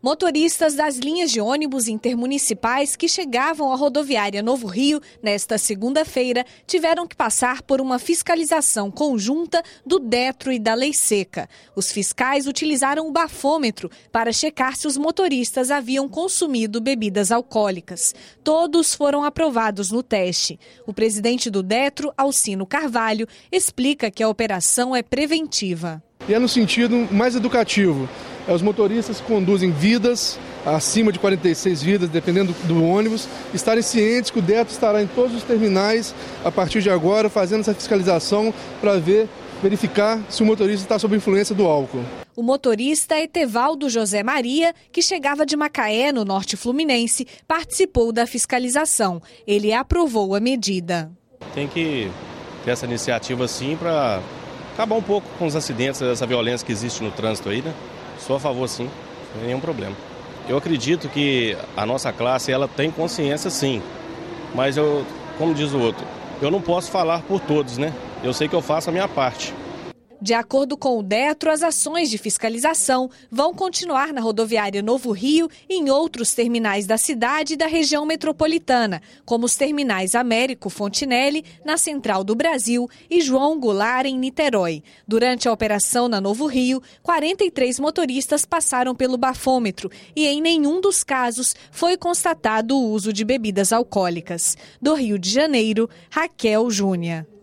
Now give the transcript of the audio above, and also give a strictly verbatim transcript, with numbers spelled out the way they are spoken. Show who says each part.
Speaker 1: Motoristas das linhas de ônibus intermunicipais que chegavam à rodoviária Novo Rio nesta segunda-feira tiveram que passar por uma fiscalização conjunta do Detro e da Lei Seca. Os fiscais utilizaram o bafômetro para checar se os motoristas haviam consumido bebidas alcoólicas. Todos foram aprovados no teste. O presidente do Detro, Alcino Carvalho, explica que a operação é preventiva.
Speaker 2: E é no sentido mais educativo. Os motoristas que conduzem vidas, acima de quarenta e seis vidas, dependendo do ônibus, estarem cientes que o Detro estará em todos os terminais, a partir de agora, fazendo essa fiscalização para ver, verificar se o motorista está sob influência do álcool.
Speaker 1: O motorista Etevaldo José Maria, que chegava de Macaé, no norte fluminense, participou da fiscalização. Ele aprovou a medida.
Speaker 3: Tem que ter essa iniciativa sim para acabar um pouco com os acidentes, essa violência que existe no trânsito aí, né? Sou a favor, sim, sem nenhum problema. Eu acredito que a nossa classe ela tem consciência, sim, mas eu, como diz o outro, eu não posso falar por todos, né? Eu sei que eu faço a minha parte.
Speaker 1: De acordo com o Detro, as ações de fiscalização vão continuar na rodoviária Novo Rio e em outros terminais da cidade e da região metropolitana, como os terminais Américo Fontinelli, na Central do Brasil, e João Goulart, em Niterói. Durante a operação na Novo Rio, quarenta e três motoristas passaram pelo bafômetro e em nenhum dos casos foi constatado o uso de bebidas alcoólicas. Do Rio de Janeiro, Raquel Júnior.